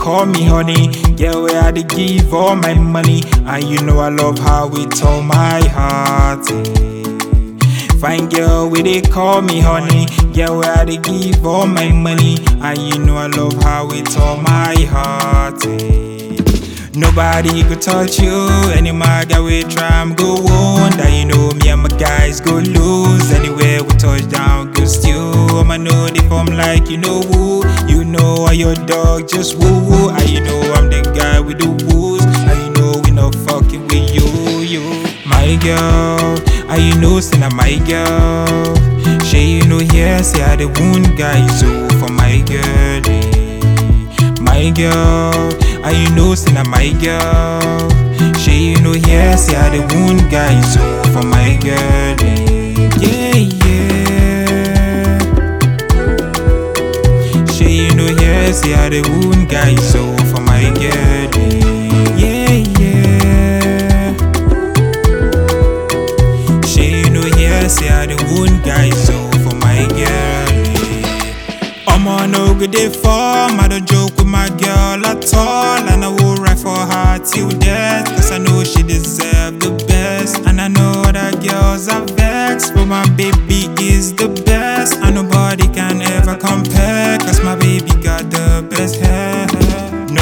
call me honey. Girl, where I dey give all my money, and you know I love how it all my heart. Fine girl, where they call me honey. Girl, where I dey give all my money, and you know I love how it all my heart. Nobody could touch you. Any maga we try, I'm go on. That you know me and my guys go lose. Anywhere we touch down, go steal. I'ma know they form like you know who. You know I your dog just woo woo. And you know I'm the guy with the woos. And you know we not fucking with you. My girl, and you know say na my girl. She you know here say I the wound guy so for my girl. My girl, and you know say na my girl. She you know here say I the wound guy so for my girl. Yeah, yeah. She you know here say I the wound guy so for my girl. Yeah, yeah. She you know here say I the wound guy so for my girl. I'ma no good day form. I don't joke with my girl at all, and I will ride for her till death, cause I know she deserves